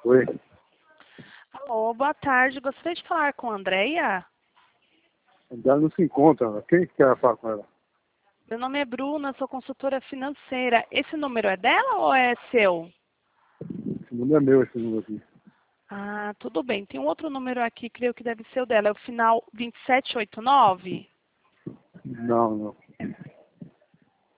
Oi. Alô, boa tarde. Gostaria de falar com a Andreia. Ela não se encontra. Quem que quer falar com ela? Meu nome é Bruna, sou consultora financeira. Esse número é dela ou é seu? Esse número é meu, esse número aqui. Ah, tudo bem. Tem um outro número aqui, creio que deve ser o dela. É o final 2789? Não, não.